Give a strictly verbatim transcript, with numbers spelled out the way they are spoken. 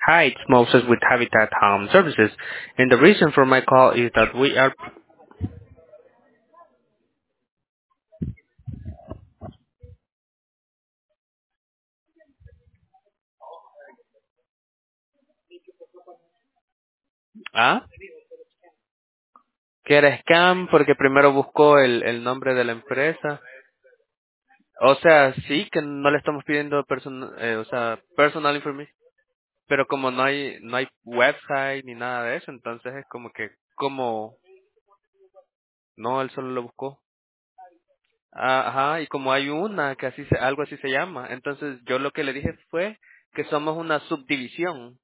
Hi, it's Moses with Habitat Home Services, and the reason for my call is that we are... ¿Ah? Que era scam porque primero buscó el, el nombre de la empresa. O sea, sí, que no le estamos pidiendo person, eh, o sea, personal information, pero como no hay no hay website ni nada de eso, entonces es como que, como, no, él solo lo buscó. Ah, ajá, y como hay una que así se, algo así se llama, entonces yo lo que le dije fue que somos una subdivisión.